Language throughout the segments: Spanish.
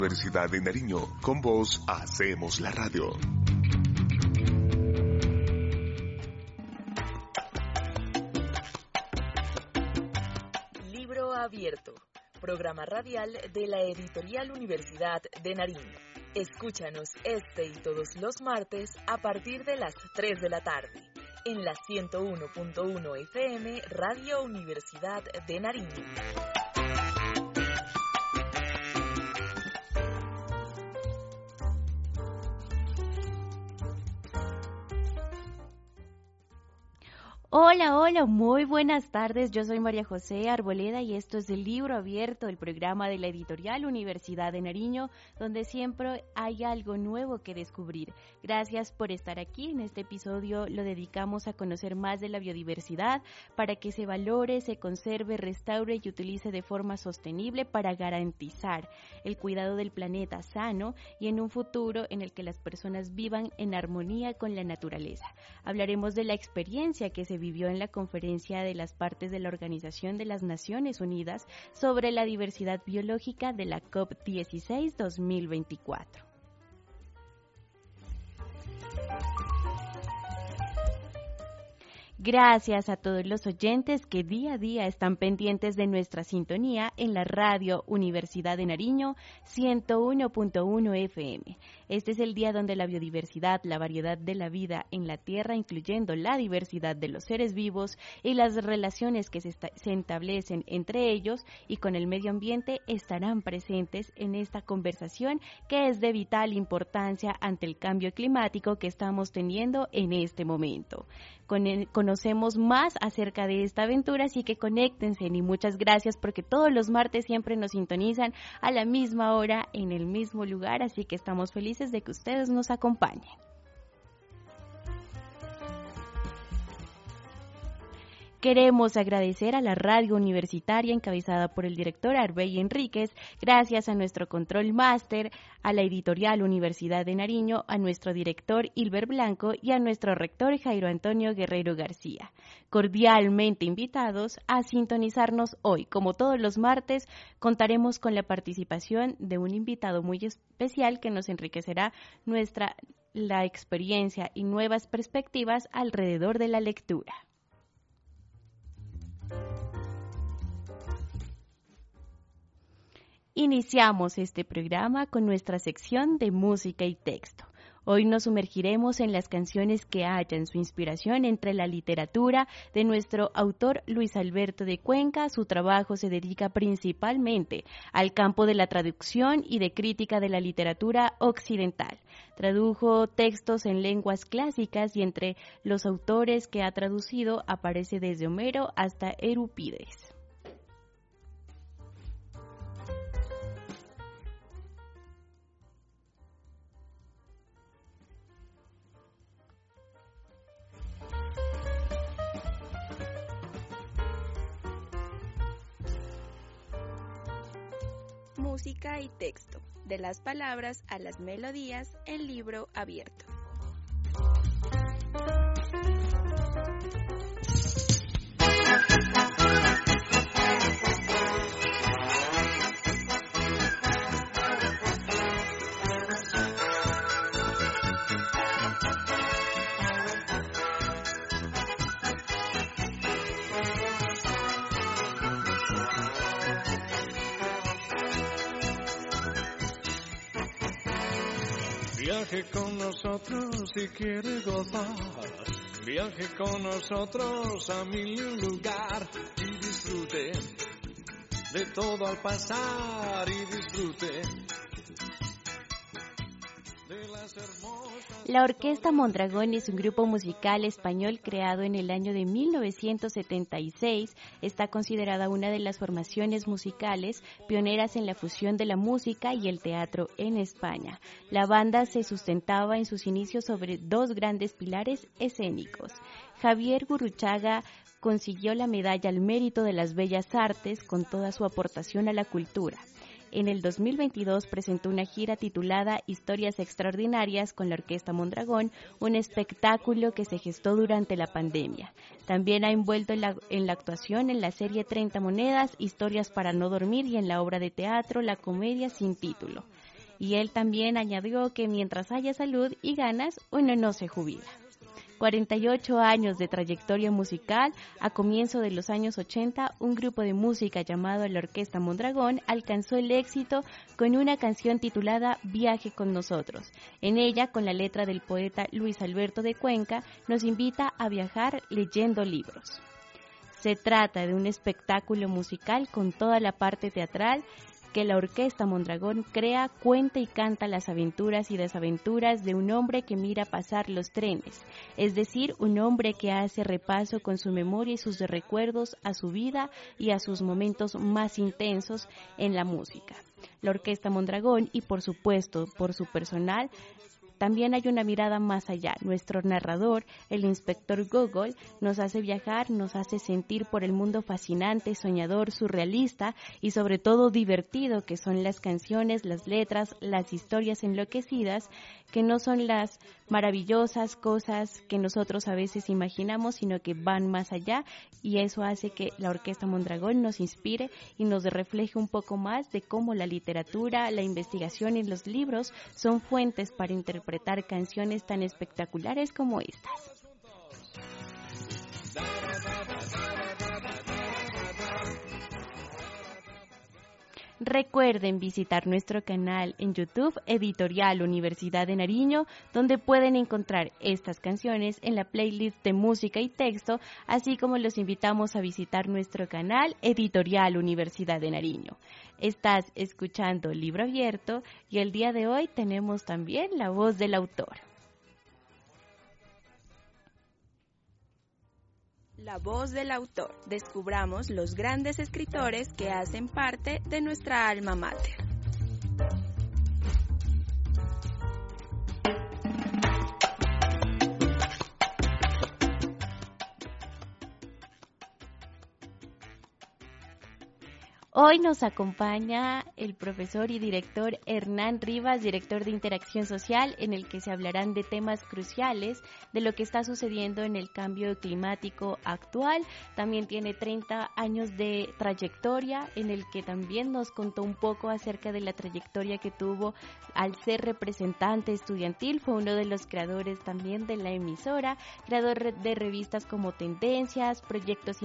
Universidad de Nariño, con vos hacemos la radio. Libro Abierto, programa radial de la Editorial Universidad de Nariño. Escúchanos este y todos los martes a partir de las 3 de la tarde, en la 101.1 FM Radio Universidad de Nariño. Hola, muy buenas tardes. Yo soy María José Arboleda y esto es el Libro Abierto, el programa de la Editorial Universidad de Nariño, donde siempre hay algo nuevo que descubrir. Gracias por estar aquí. En este episodio lo dedicamos a conocer más de la biodiversidad para que se valore, se conserve, restaure y utilice de forma sostenible para garantizar el cuidado del planeta sano y en un futuro en el que las personas vivan en armonía con la naturaleza. Hablaremos de la experiencia que se vivió en la conferencia de las partes de la Organización de las Naciones Unidas sobre la diversidad biológica de la COP16 2024. Gracias a todos los oyentes que día a día están pendientes de nuestra sintonía en la radio Universidad de Nariño 101.1 FM. Este es el día donde la biodiversidad, la variedad de la vida en la Tierra, incluyendo la diversidad de los seres vivos y las relaciones que se establecen entre ellos y con el medio ambiente, estarán presentes en esta conversación que es de vital importancia ante el cambio climático que estamos teniendo en este momento. Conocemos más acerca de esta aventura, así que conéctense y muchas gracias porque todos los martes siempre nos sintonizan a la misma hora en el mismo lugar, así que estamos felices de que ustedes nos acompañen. Queremos agradecer a la radio universitaria encabezada por el director Arbey Enríquez, gracias a nuestro control máster, a la editorial Universidad de Nariño, a nuestro director Hilber Blanco y a nuestro rector Jairo Antonio Guerrero García. Cordialmente invitados a sintonizarnos hoy. Como todos los martes, contaremos con la participación de un invitado muy especial que nos enriquecerá la experiencia y nuevas perspectivas alrededor de la lectura. Iniciamos este programa con nuestra sección de música y texto. Hoy nos sumergiremos en las canciones que hallan su inspiración entre la literatura de nuestro autor Luis Alberto de Cuenca. Su trabajo se dedica principalmente al campo de la traducción y de crítica de la literatura occidental. Tradujo textos en lenguas clásicas y entre los autores que ha traducido aparece desde Homero hasta Eurípides. Música y texto, de las palabras a las melodías, en Libro Abierto. Viaje con nosotros si quiere gozar, viaje con nosotros a mil y un lugar y disfrute de todo al pasar y disfrute de las hermosas... La Orquesta Mondragón es un grupo musical español creado en el año de 1976. Está considerada una de las formaciones musicales pioneras en la fusión de la música y el teatro en España. La banda se sustentaba en sus inicios sobre dos grandes pilares escénicos. Javier Gurruchaga consiguió la medalla al mérito de las bellas artes con toda su aportación a la cultura. En el 2022 presentó una gira titulada Historias Extraordinarias con la Orquesta Mondragón, un espectáculo que se gestó durante la pandemia. También ha envuelto en la actuación en la serie 30 Monedas, Historias para no dormir y en la obra de teatro La Comedia sin título. Y él también añadió que mientras haya salud y ganas, uno no se jubila. 48 años de trayectoria musical, a comienzo de los años 80, un grupo de música llamado la Orquesta Mondragón alcanzó el éxito con una canción titulada Viaje con nosotros. En ella, con la letra del poeta Luis Alberto de Cuenca, nos invita a viajar leyendo libros. Se trata de un espectáculo musical con toda la parte teatral que la Orquesta Mondragón crea, cuenta y canta las aventuras y desaventuras de un hombre que mira pasar los trenes, es decir, un hombre que hace repaso con su memoria y sus recuerdos a su vida y a sus momentos más intensos en la música. La Orquesta Mondragón y por supuesto por su personal, también hay una mirada más allá. Nuestro narrador, el inspector Gogol, nos hace viajar, nos hace sentir por el mundo fascinante, soñador, surrealista y sobre todo divertido que son las canciones, las letras, las historias enloquecidas, que no son las maravillosas cosas que nosotros a veces imaginamos, sino que van más allá, y eso hace que la Orquesta Mondragón nos inspire y nos refleje un poco más de cómo la literatura, la investigación y los libros son fuentes para interpretar canciones tan espectaculares como estas. Recuerden visitar nuestro canal en YouTube, Editorial Universidad de Nariño, donde pueden encontrar estas canciones en la playlist de música y texto, así como los invitamos a visitar nuestro canal Editorial Universidad de Nariño. Estás escuchando Libro Abierto y el día de hoy tenemos también la voz del autor. La voz del autor. Descubramos los grandes escritores que hacen parte de nuestra alma mater. Hoy nos acompaña el profesor y director Hernán Rivas, director de Interacción Social, en el que se hablarán de temas cruciales de lo que está sucediendo en el cambio climático actual. También tiene 30 años de trayectoria, en el que también nos contó un poco acerca de la trayectoria que tuvo al ser representante estudiantil. Fue uno de los creadores también de la emisora, creador de revistas como Tendencias, proyectos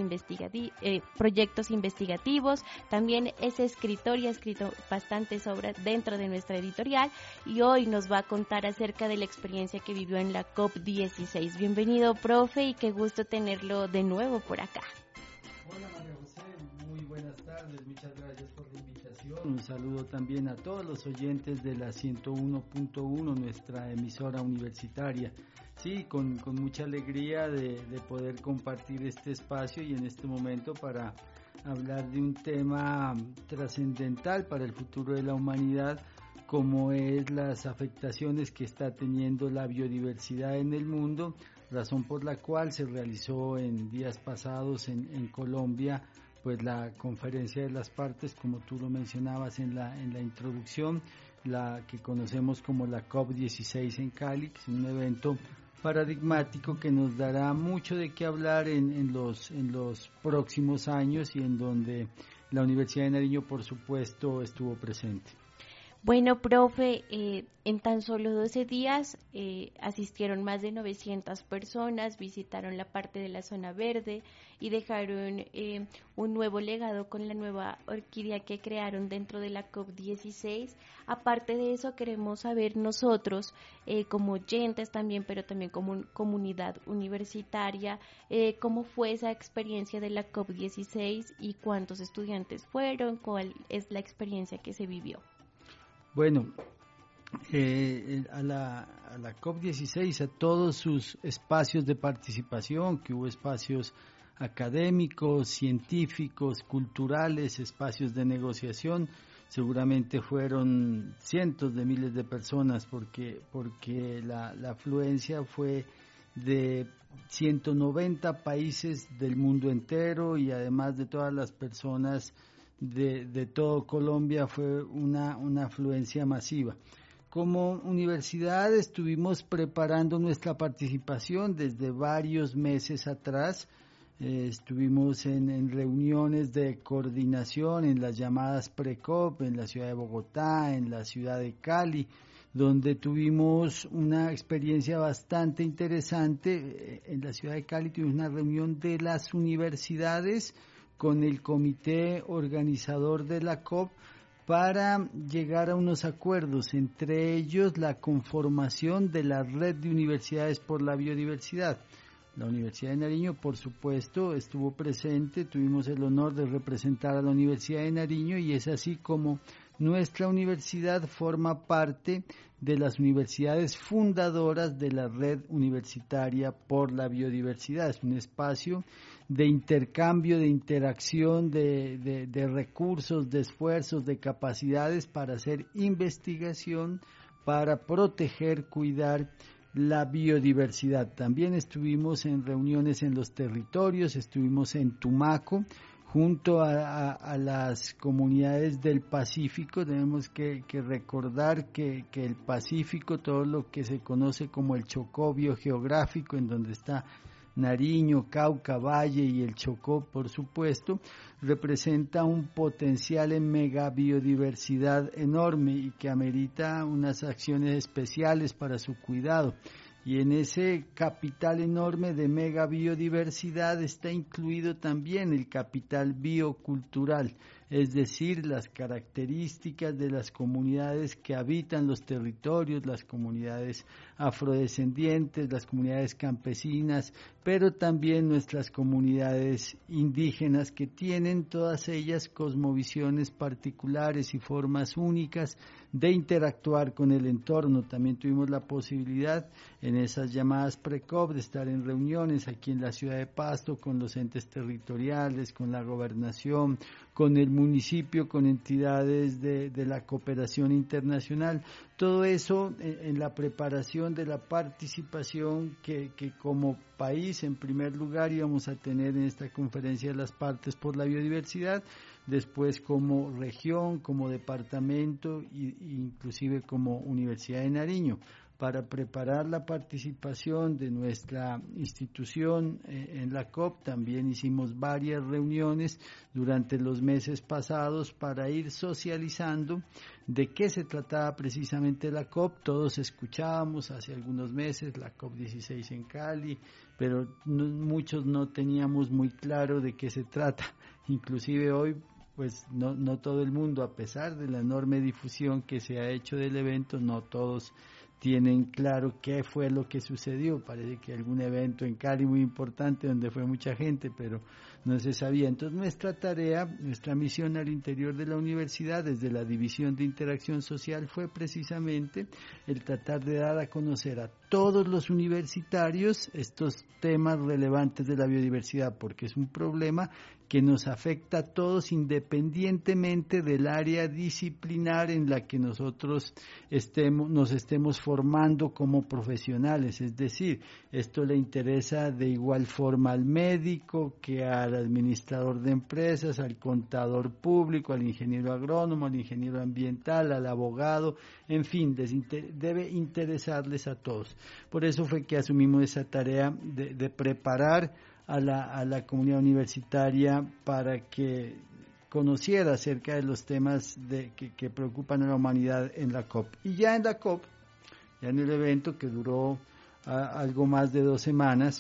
investigativos. También es escritor y ha escrito bastantes obras dentro de nuestra editorial y hoy nos va a contar acerca de la experiencia que vivió en la COP16. Bienvenido, profe, y qué gusto tenerlo de nuevo por acá. Hola, María José, muy buenas tardes, muchas gracias por la invitación. Un saludo también a todos los oyentes de la 101.1, nuestra emisora universitaria. Sí, con mucha alegría de poder compartir este espacio y en este momento para hablar de un tema trascendental para el futuro de la humanidad, como es las afectaciones que está teniendo la biodiversidad en el mundo, razón por la cual se realizó en días pasados en Colombia pues la conferencia de las partes, como tú lo mencionabas en la introducción, la que conocemos como la COP16 en Cali, que es un evento paradigmático que nos dará mucho de qué hablar en los próximos años y en donde la Universidad de Nariño, por supuesto, estuvo presente. Bueno, profe, en tan solo 12 días asistieron más de 900 personas, visitaron la parte de la zona verde y dejaron un nuevo legado con la nueva orquídea que crearon dentro de la COP16. Aparte de eso, queremos saber nosotros, como oyentes también, pero también como comunidad universitaria, cómo fue esa experiencia de la COP16 y cuántos estudiantes fueron, cuál es la experiencia que se vivió. Bueno, a la COP16, a todos sus espacios de participación, que hubo espacios académicos, científicos, culturales, espacios de negociación, seguramente fueron cientos de miles de personas porque la afluencia fue de 190 países del mundo entero y además de todas las personas de todo Colombia, fue una afluencia masiva. Como universidad estuvimos preparando nuestra participación desde varios meses atrás, Estuvimos en reuniones de coordinación en las llamadas PRECOP en la ciudad de Bogotá, en la ciudad de Cali, donde tuvimos una experiencia bastante interesante. En la ciudad de Cali tuvimos una reunión de las universidades con el comité organizador de la COP para llegar a unos acuerdos, entre ellos la conformación de la Red de Universidades por la Biodiversidad. La Universidad de Nariño, por supuesto, estuvo presente, tuvimos el honor de representar a la Universidad de Nariño y es así como nuestra universidad forma parte de las universidades fundadoras de la Red Universitaria por la Biodiversidad. Es un espacio de intercambio, de interacción, de recursos, de esfuerzos, de capacidades para hacer investigación, para proteger, cuidar la biodiversidad. También estuvimos en reuniones en los territorios, estuvimos en Tumaco, junto a las comunidades del Pacífico. Tenemos que recordar que el Pacífico, todo lo que se conoce como el Chocó biogeográfico, en donde está Nariño, Cauca, Valle y el Chocó, por supuesto, representa un potencial en megabiodiversidad enorme y que amerita unas acciones especiales para su cuidado. Y en ese capital enorme de megabiodiversidad está incluido también el capital biocultural, es decir, las características de las comunidades que habitan los territorios, las comunidades afrodescendientes, las comunidades campesinas, pero también nuestras comunidades indígenas que tienen todas ellas cosmovisiones particulares y formas únicas de interactuar con el entorno. También tuvimos la posibilidad en esas llamadas PRECOP de estar en reuniones aquí en la ciudad de Pasto con los entes territoriales, con la gobernación, con el municipio, con entidades de la cooperación internacional. Todo eso en la preparación de la participación que como país en primer lugar íbamos a tener en esta conferencia de las partes por la biodiversidad, después como región, como departamento e inclusive como Universidad de Nariño. Para preparar la participación de nuestra institución en la COP, también hicimos varias reuniones durante los meses pasados para ir socializando de qué se trataba precisamente la COP. Todos escuchábamos hace algunos meses la COP16 en Cali, pero muchos no teníamos muy claro de qué se trata. Inclusive hoy, pues no todo el mundo, a pesar de la enorme difusión que se ha hecho del evento, no todos tienen claro qué fue lo que sucedió. Parece que algún evento en Cali muy importante donde fue mucha gente, pero no se sabía. Entonces nuestra tarea, nuestra misión al interior de la universidad, desde la División de Interacción Social, fue precisamente el tratar de dar a conocer a todos los universitarios estos temas relevantes de la biodiversidad, porque es un problema que nos afecta a todos independientemente del área disciplinar en la que nosotros nos estemos formando como profesionales. Es decir, esto le interesa de igual forma al médico que al administrador de empresas, al contador público, al ingeniero agrónomo, al ingeniero ambiental, al abogado, en fin, debe interesarles a todos. Por eso fue que asumimos esa tarea de preparar a la comunidad universitaria para que conociera acerca de los temas que preocupan a la humanidad en la COP. Y ya en la COP, ya en el evento que duró algo más de 2 semanas,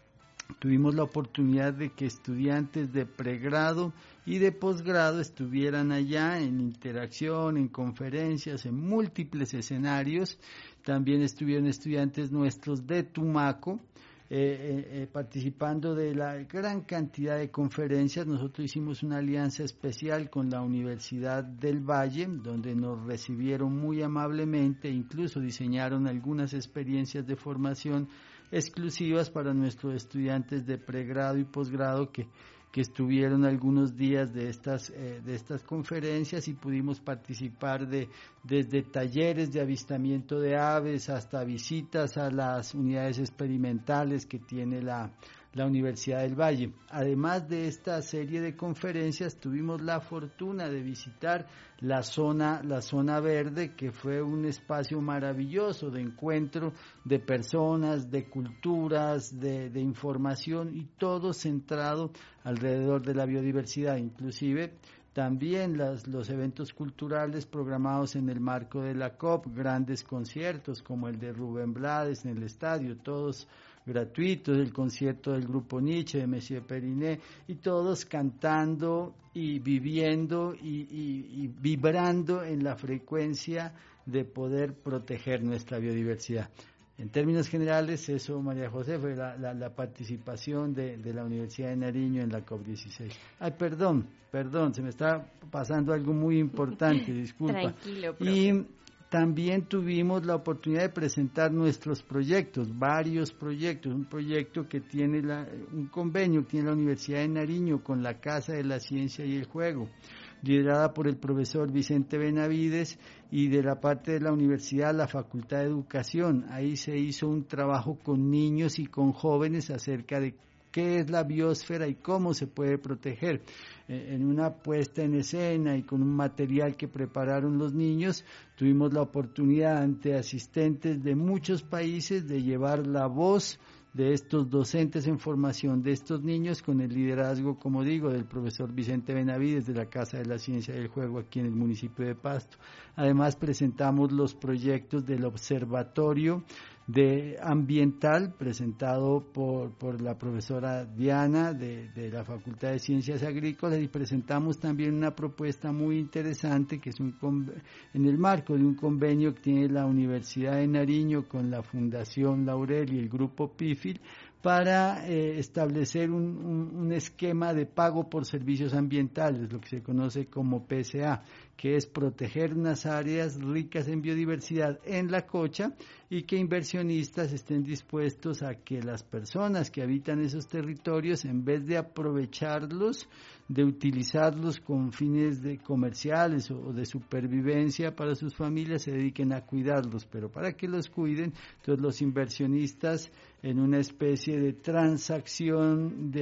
tuvimos la oportunidad de que estudiantes de pregrado y de posgrado estuvieran allá en interacción, en conferencias, en múltiples escenarios. También estuvieron estudiantes nuestros de Tumaco, participando de la gran cantidad de conferencias. Nosotros hicimos una alianza especial con la Universidad del Valle, donde nos recibieron muy amablemente, incluso diseñaron algunas experiencias de formación exclusivas para nuestros estudiantes de pregrado y posgrado que estuvieron algunos días de estas conferencias, y pudimos participar desde talleres de avistamiento de aves hasta visitas a las unidades experimentales que tiene la la Universidad del Valle. Además de esta serie de conferencias, tuvimos la fortuna de visitar la zona verde, que fue un espacio maravilloso de encuentro de personas, de culturas, de información, y todo centrado alrededor de la biodiversidad. Inclusive también los eventos culturales programados en el marco de la COP, grandes conciertos como el de Rubén Blades en el estadio, todos gratuitos, el concierto del grupo Nietzsche, de Monsieur Periné, y todos cantando y viviendo y vibrando en la frecuencia de poder proteger nuestra biodiversidad. En términos generales, eso, María José, fue la participación de la Universidad de Nariño en la COP16. Ay, perdón, se me está pasando algo muy importante, disculpa. Tranquilo, profe. Y también tuvimos la oportunidad de presentar nuestros proyectos, varios proyectos. Un proyecto que tiene un convenio que tiene la Universidad de Nariño con la Casa de la Ciencia y el Juego, liderada por el profesor Vicente Benavides, y de la parte de la universidad, la Facultad de Educación. Ahí se hizo un trabajo con niños y con jóvenes acerca de qué es la biosfera y cómo se puede proteger. En una puesta en escena y con un material que prepararon los niños, tuvimos la oportunidad ante asistentes de muchos países de llevar la voz de estos docentes en formación de estos niños, con el liderazgo, como digo, del profesor Vicente Benavides de la Casa de la Ciencia del Juego aquí en el municipio de Pasto. Además, presentamos los proyectos del Observatorio ambiental, presentado por la profesora Diana de la Facultad de Ciencias Agrícolas, y presentamos también una propuesta muy interesante que es en el marco de un convenio que tiene la Universidad de Nariño con la Fundación Laurel y el Grupo PIFIL, para establecer un esquema de pago por servicios ambientales, lo que se conoce como PSA, que es proteger unas áreas ricas en biodiversidad en la cocha, y que inversionistas estén dispuestos a que las personas que habitan esos territorios, en vez de aprovecharlos, de utilizarlos con fines comerciales o de supervivencia para sus familias, se dediquen a cuidarlos. Pero para que los cuiden, entonces los inversionistas, en una especie de transacción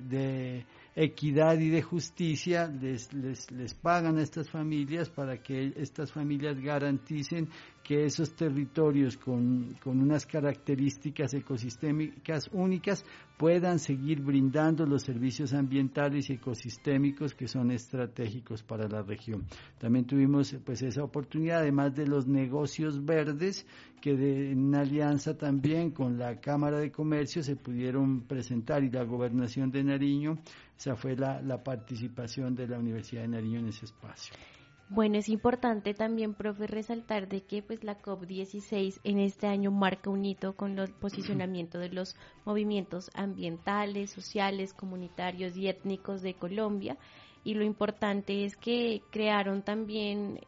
de equidad y de justicia, les pagan a estas familias para que estas familias garanticen que esos territorios con unas características ecosistémicas únicas puedan seguir brindando los servicios ambientales y ecosistémicos que son estratégicos para la región. También tuvimos pues esa oportunidad, además de los negocios verdes, que en una alianza también con la Cámara de Comercio se pudieron presentar, y la Gobernación de Nariño. Esa fue la participación de la Universidad de Nariño en ese espacio. Bueno, es importante también, profe, resaltar de que pues la COP16 en este año marca un hito con el posicionamiento de los movimientos ambientales, sociales, comunitarios y étnicos de Colombia. Y lo importante es que crearon también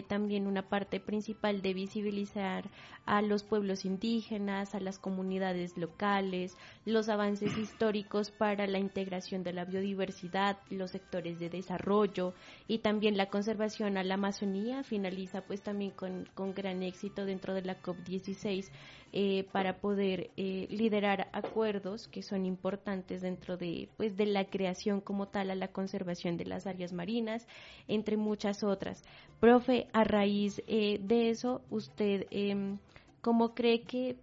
una parte principal de visibilizar a los pueblos indígenas, a las comunidades locales, los avances históricos para la integración de la biodiversidad, los sectores de desarrollo y también la conservación a la Amazonía. Finaliza pues también con gran éxito dentro de la COP16 para poder liderar acuerdos que son importantes dentro de la creación como tal a la conservación de las áreas marinas, entre muchas otras. Profe, a raíz de eso, usted, ¿cómo cree que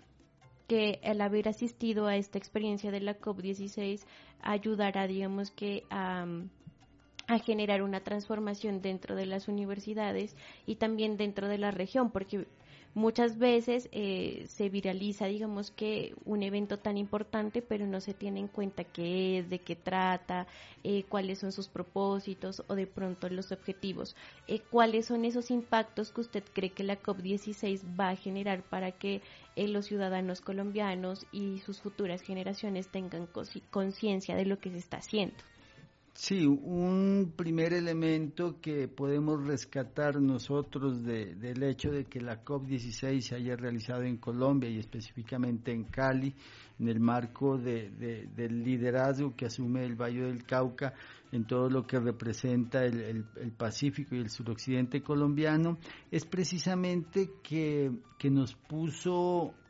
el haber asistido a esta experiencia de la COP16 ayudará, digamos que, a generar una transformación dentro de las universidades y también dentro de la región? Porque muchas veces se viraliza, digamos que un evento tan importante, pero no se tiene en cuenta qué es, de qué trata, cuáles son sus propósitos o de pronto los objetivos. ¿Cuáles son esos impactos que usted cree que la COP16 va a generar para que los ciudadanos colombianos y sus futuras generaciones tengan conciencia de lo que se está haciendo? Sí, un primer elemento que podemos rescatar nosotros del hecho de que la COP16 se haya realizado en Colombia y específicamente en Cali, en el marco del liderazgo que asume el Valle del Cauca en todo lo que representa el Pacífico y el suroccidente colombiano, es precisamente que nos puso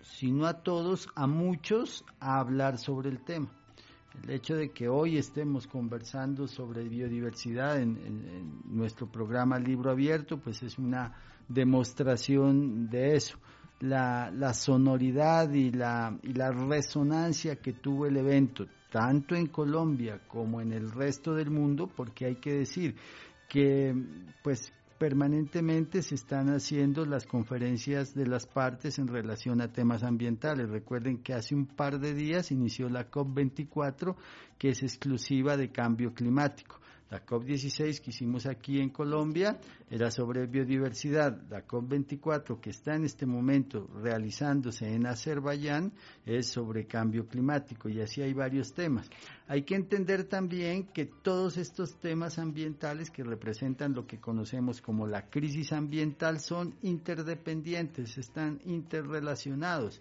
sino a todos, a muchos, a hablar sobre el tema. El hecho de que hoy estemos conversando sobre biodiversidad en nuestro programa Libro Abierto, pues es una demostración de eso. La sonoridad y la resonancia que tuvo el evento, tanto en Colombia como en el resto del mundo, porque hay que decir que pues permanentemente se están haciendo las conferencias de las partes en relación a temas ambientales. Recuerden que hace un par de días inició la COP24, que es exclusiva de cambio climático. La COP16 que hicimos aquí en Colombia era sobre biodiversidad. La COP24 que está en este momento realizándose en Azerbaiyán es sobre cambio climático, y así hay varios temas. Hay que entender también que todos estos temas ambientales que representan lo que conocemos como la crisis ambiental son interdependientes, están interrelacionados.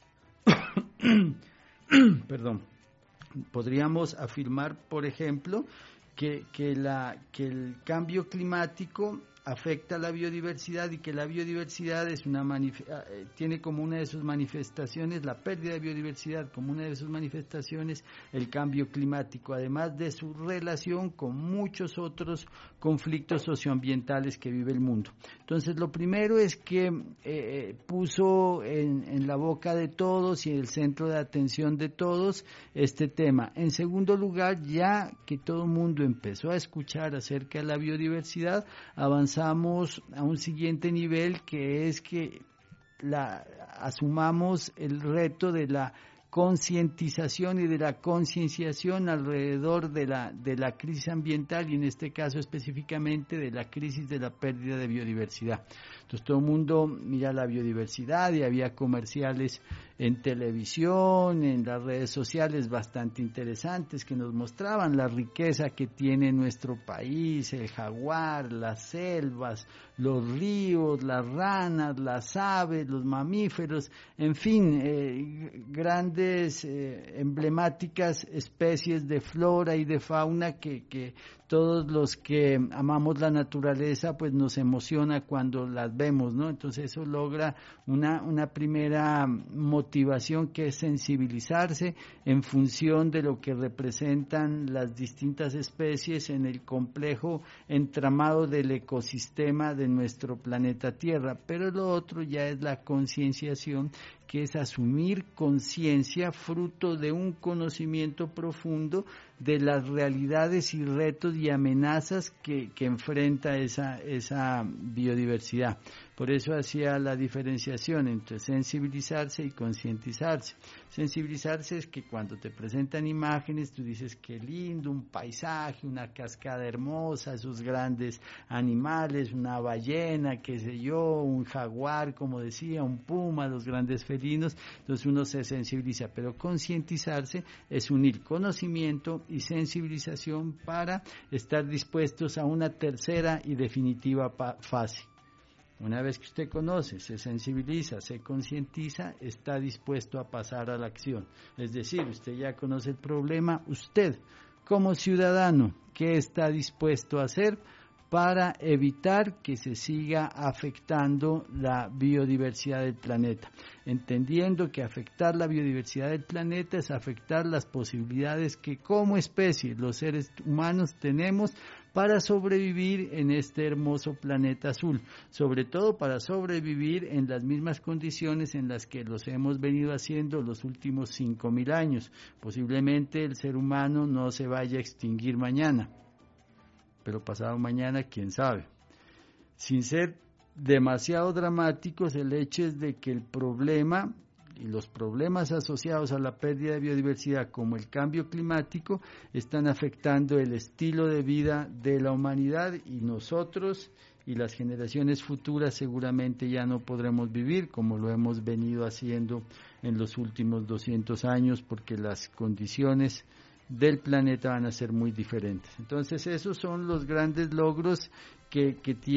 Perdón. Podríamos afirmar, por ejemplo, que el cambio climático afecta a la biodiversidad y que la biodiversidad tiene como una de sus manifestaciones la pérdida de biodiversidad, como una de sus manifestaciones el cambio climático, además de su relación con muchos otros conflictos socioambientales que vive el mundo. Entonces, lo primero es que puso en la boca de todos y en el centro de atención de todos este tema. En segundo lugar, ya que todo el mundo empezó a escuchar acerca de la biodiversidad, avanzamos a un siguiente nivel, que es que asumamos el reto de la concientización y de la concienciación alrededor de la crisis ambiental, y en este caso específicamente de la crisis de la pérdida de biodiversidad. Entonces todo el mundo mira la biodiversidad y había comerciales en televisión, en las redes sociales bastante interesantes que nos mostraban la riqueza que tiene nuestro país, el jaguar, las selvas, los ríos, las ranas, las aves, los mamíferos, en fin, grandes emblemáticas especies de flora y de fauna que todos los que amamos la naturaleza pues nos emociona cuando las vemos, ¿no? Entonces eso logra una primera motivación, que es sensibilizarse en función de lo que representan las distintas especies en el complejo entramado del ecosistema de nuestro planeta Tierra. Pero lo otro ya es la concienciación, que es asumir conciencia fruto de un conocimiento profundo de las realidades y retos y amenazas que enfrenta esa biodiversidad. Por eso hacía la diferenciación entre sensibilizarse y concientizarse. Sensibilizarse es que cuando te presentan imágenes tú dices qué lindo, un paisaje, una cascada hermosa, esos grandes animales, una ballena, qué sé yo, un jaguar, como decía, un puma, los grandes felinos. Entonces uno se sensibiliza, pero concientizarse es unir conocimiento y sensibilización para estar dispuestos a una tercera y definitiva fase. Una vez que usted conoce, se sensibiliza, se concientiza, está dispuesto a pasar a la acción. Es decir, usted ya conoce el problema, usted como ciudadano, ¿qué está dispuesto a hacer para evitar que se siga afectando la biodiversidad del planeta? Entendiendo que afectar la biodiversidad del planeta es afectar las posibilidades que como especie los seres humanos tenemos para sobrevivir en este hermoso planeta azul, sobre todo para sobrevivir en las mismas condiciones en las que los hemos venido haciendo los últimos 5.000 años. Posiblemente el ser humano no se vaya a extinguir mañana, pero pasado mañana, quién sabe. Sin ser demasiado dramáticos, el hecho es de que el problema y los problemas asociados a la pérdida de biodiversidad, como el cambio climático, están afectando el estilo de vida de la humanidad, y nosotros y las generaciones futuras seguramente ya no podremos vivir como lo hemos venido haciendo en los últimos 200 años, porque las condiciones del planeta van a ser muy diferentes. Entonces esos son los grandes logros que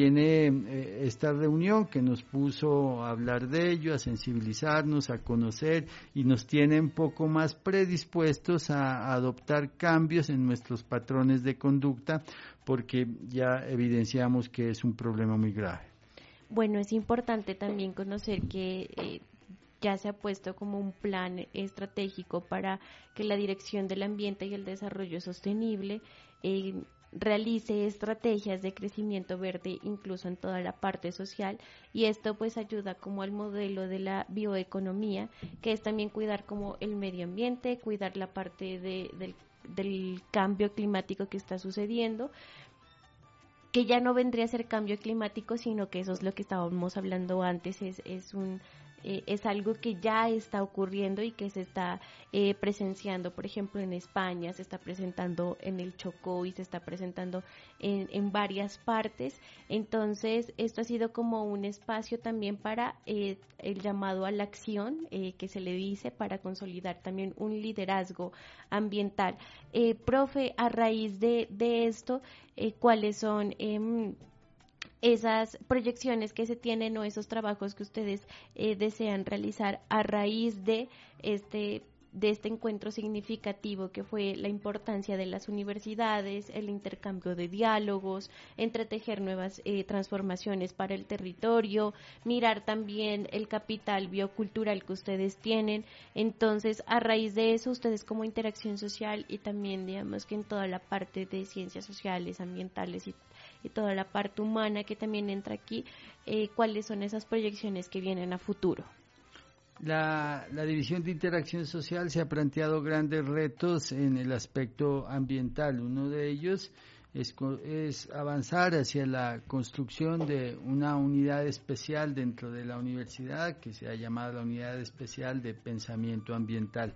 tiene esta reunión, que nos puso a hablar de ello, a sensibilizarnos, a conocer, y nos tiene un poco más predispuestos a adoptar cambios en nuestros patrones de conducta, porque ya evidenciamos que es un problema muy grave. Bueno, es importante también conocer que ya se ha puesto como un plan estratégico para que la Dirección del Ambiente y el Desarrollo Sostenible realice estrategias de crecimiento verde incluso en toda la parte social, y esto pues ayuda como al modelo de la bioeconomía, que es también cuidar como el medio ambiente, cuidar la parte del cambio climático que está sucediendo, que ya no vendría a ser cambio climático, sino que eso es lo que estábamos hablando antes, es algo que ya está ocurriendo y que se está presenciando, por ejemplo, en España, se está presentando en el Chocó y se está presentando en varias partes. Entonces, esto ha sido como un espacio también para el llamado a la acción, que se le dice, para consolidar también un liderazgo ambiental. Profe, a raíz de esto, ¿cuáles son esas proyecciones que se tienen o esos trabajos que ustedes desean realizar a raíz de este encuentro significativo que fue la importancia de las universidades, el intercambio de diálogos, entretejer nuevas transformaciones para el territorio, mirar también el capital biocultural que ustedes tienen? Entonces, a raíz de eso, ustedes como interacción social y también, digamos que en toda la parte de ciencias sociales, ambientales y toda la parte humana que también entra aquí, ¿cuáles son esas proyecciones que vienen a futuro? La División de Interacción Social se ha planteado grandes retos en el aspecto ambiental. Uno de ellos es avanzar hacia la construcción de una unidad especial dentro de la universidad, que se ha llamado la Unidad Especial de Pensamiento Ambiental.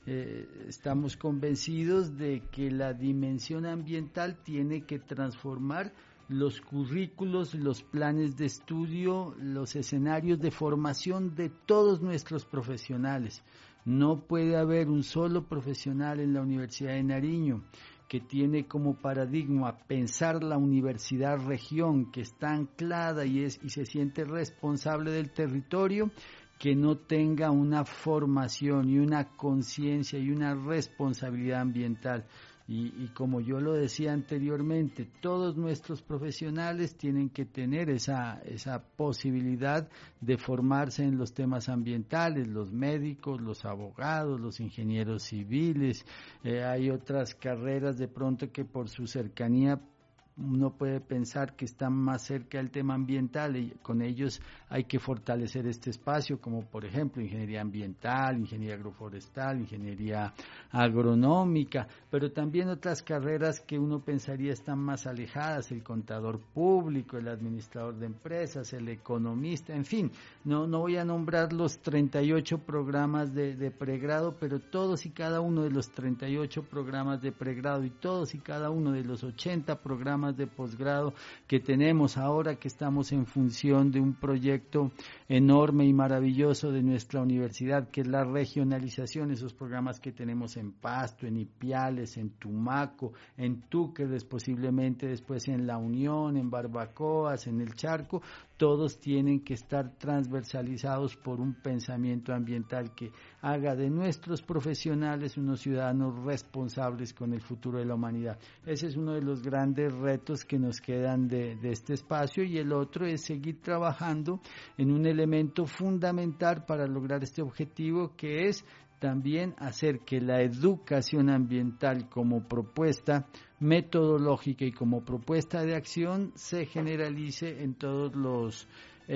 Estamos convencidos de que la dimensión ambiental tiene que transformar los currículos, los planes de estudio, los escenarios de formación de todos nuestros profesionales. No puede haber un solo profesional en la Universidad de Nariño que tiene como paradigma pensar la universidad región, que está anclada y se siente responsable del territorio, que no tenga una formación y una conciencia y una responsabilidad ambiental. Y como yo lo decía anteriormente, todos nuestros profesionales tienen que tener esa posibilidad de formarse en los temas ambientales, los médicos, los abogados, los ingenieros civiles. Hay otras carreras de pronto que por su cercanía uno puede pensar que están más cerca del tema ambiental y con ellos hay que fortalecer este espacio, como por ejemplo ingeniería ambiental, ingeniería agroforestal, ingeniería agronómica, pero también otras carreras que uno pensaría están más alejadas, el contador público, el administrador de empresas, el economista, en fin, no voy a nombrar los 38 programas de pregrado, pero todos y cada uno de los 38 programas de pregrado y todos y cada uno de los 80 programas de posgrado que tenemos ahora, que estamos en función de un proyecto enorme y maravilloso de nuestra universidad, que es la regionalización, esos programas que tenemos en Pasto, en Ipiales, en Tumaco, en Túquerres, posiblemente después en La Unión, en Barbacoas, en el Charco. Todos tienen que estar transversalizados por un pensamiento ambiental que haga de nuestros profesionales unos ciudadanos responsables con el futuro de la humanidad. Ese es uno de los grandes retos que nos quedan de este espacio, y el otro es seguir trabajando en un elemento fundamental para lograr este objetivo, que es también hacer que la educación ambiental como propuesta metodológica y como propuesta de acción se generalice en todos los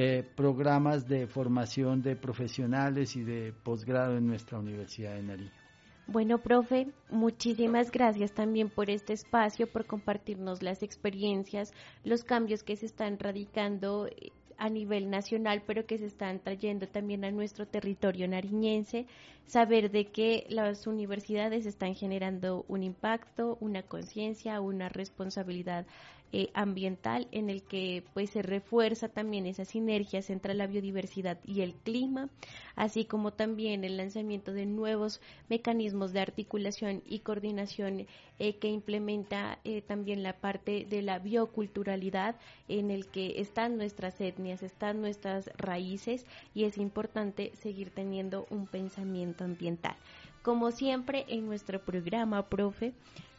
programas de formación de profesionales y de posgrado en nuestra Universidad de Nariño. Bueno, profe, muchísimas gracias también por este espacio, por compartirnos las experiencias, los cambios que se están radicando a nivel nacional, pero que se están trayendo también a nuestro territorio nariñense, saber de que las universidades están generando un impacto, una conciencia, una responsabilidad ambiental, en el que pues se refuerza también esas sinergias entre la biodiversidad y el clima, así como también el lanzamiento de nuevos mecanismos de articulación y coordinación que implementa también la parte de la bioculturalidad, en el que están nuestras etnias, están nuestras raíces, y es importante seguir teniendo un pensamiento ambiental. Como siempre en nuestro programa, profe,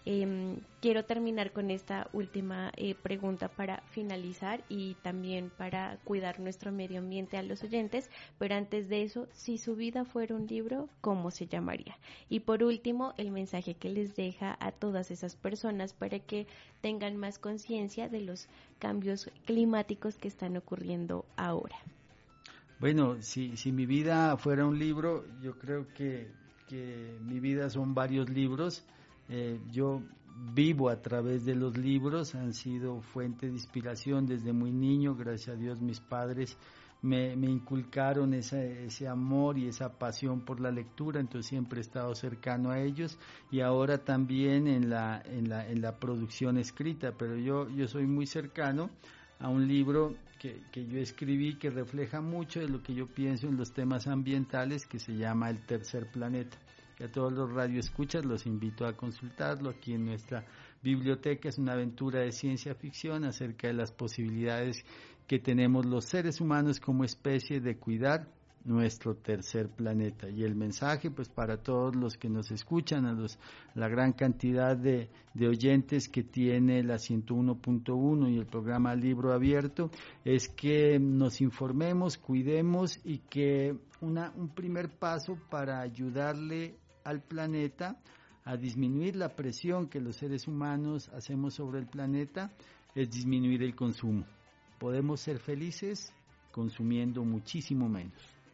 Quiero terminar con esta última pregunta para finalizar y también para cuidar nuestro medio ambiente a los oyentes, pero antes de eso, si su vida fuera un libro, ¿cómo se llamaría? Y por último, el mensaje que les deja a todas esas personas para que tengan más conciencia de los cambios climáticos que están ocurriendo ahora. Bueno, si mi vida fuera un libro, yo creo que mi vida son varios libros. Yo vivo a través de los libros, han sido fuente de inspiración desde muy niño. Gracias a Dios mis padres me inculcaron ese amor y esa pasión por la lectura, entonces siempre he estado cercano a ellos, y ahora también en la producción escrita, pero yo soy muy cercano a un libro que yo escribí que refleja mucho de lo que yo pienso en los temas ambientales, que se llama El Tercer Planeta. Y a todos los radioescuchas los invito a consultarlo aquí en nuestra biblioteca. Es una aventura de ciencia ficción acerca de las posibilidades que tenemos los seres humanos como especie de cuidar nuestro tercer planeta. Y el mensaje, pues para todos los que nos escuchan, la gran cantidad de oyentes que tiene la 101.1 y el programa Libro Abierto, es que nos informemos, cuidemos, y que un primer paso para ayudarle al planeta a disminuir la presión que los seres humanos hacemos sobre el planeta es disminuir el consumo. Podemos ser felices consumiendo muchísimo menos.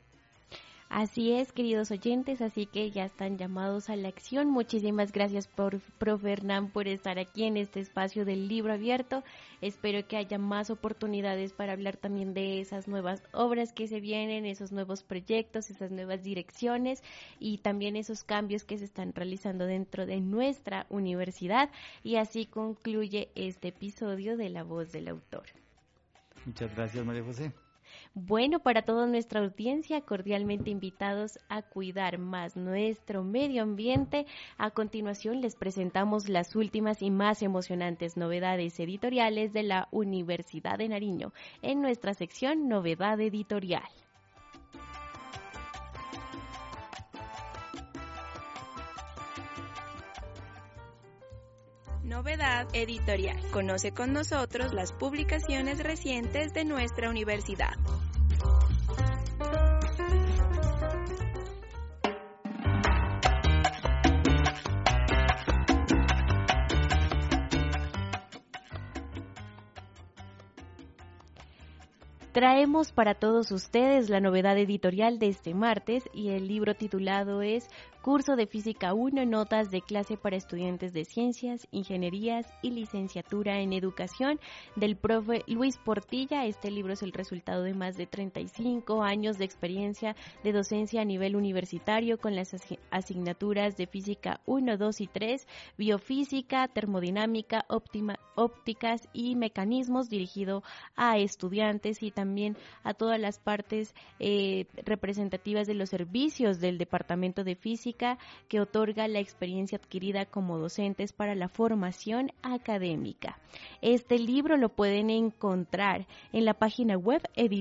Así es, queridos oyentes, así que ya están llamados a la acción. Muchísimas gracias, profe Hernán, por estar aquí en este espacio del Libro Abierto. Espero que haya más oportunidades para hablar también de esas nuevas obras que se vienen, esos nuevos proyectos, esas nuevas direcciones y también esos cambios que se están realizando dentro de nuestra universidad. Y así concluye este episodio de La Voz del Autor. Muchas gracias, María José. Bueno, para toda nuestra audiencia, cordialmente invitados a cuidar más nuestro medio ambiente. A continuación les presentamos las últimas y más emocionantes novedades editoriales de la Universidad de Nariño en nuestra sección Novedad Editorial. Novedad editorial. Conoce con nosotros las publicaciones recientes de nuestra universidad. Traemos para todos ustedes la novedad editorial de este martes y el libro titulado es Curso de Física 1, Notas de Clase para Estudiantes de Ciencias, Ingenierías y Licenciatura en Educación, del profe Luis Portilla. Este libro es el resultado de más de 35 años de experiencia de docencia a nivel universitario con las asignaturas de Física 1, 2 y 3, Biofísica, Termodinámica, Ópticas y Mecanismos, dirigido a estudiantes y también a todas las partes representativas de los servicios del Departamento de Física, que otorga la experiencia adquirida como docentes para la formación académica. Este libro lo pueden encontrar en la página web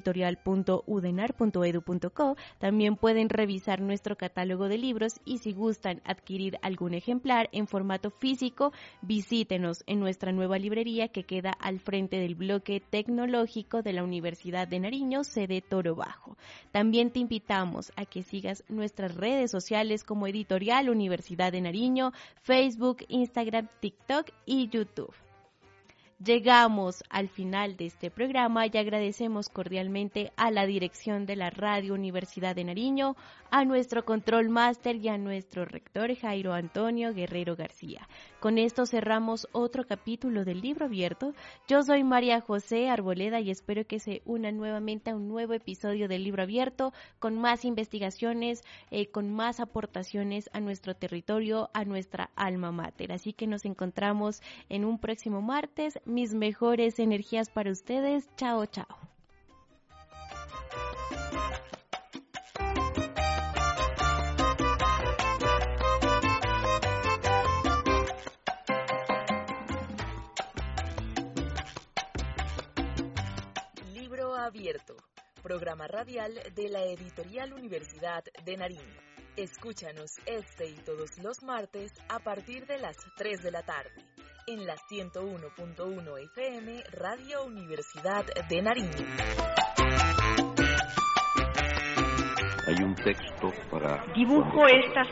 editorial.udenar.edu.co. También pueden revisar nuestro catálogo de libros y si gustan adquirir algún ejemplar en formato físico, visítenos en nuestra nueva librería que queda al frente del bloque tecnológico de la Universidad de Nariño, sede Toro Bajo. También te invitamos a que sigas nuestras redes sociales como Editorial Universidad de Nariño, Facebook, Instagram, TikTok y YouTube. Llegamos al final de este programa y agradecemos cordialmente a la dirección de la Radio Universidad de Nariño, a nuestro control máster y a nuestro rector Jairo Antonio Guerrero García. Con esto cerramos otro capítulo del Libro Abierto. Yo soy María José Arboleda y espero que se unan nuevamente a un nuevo episodio del Libro Abierto con más investigaciones, con más aportaciones a nuestro territorio, a nuestra alma mater. Así que nos encontramos en un próximo martes. Mis mejores energías para ustedes. Chao, chao. Libro Abierto, programa radial de la Editorial Universidad de Nariño. Escúchanos este y todos los martes a partir de las 3 de la tarde en la 101.1 FM Radio Universidad de Nariño. Hay un texto para... Dibujo estas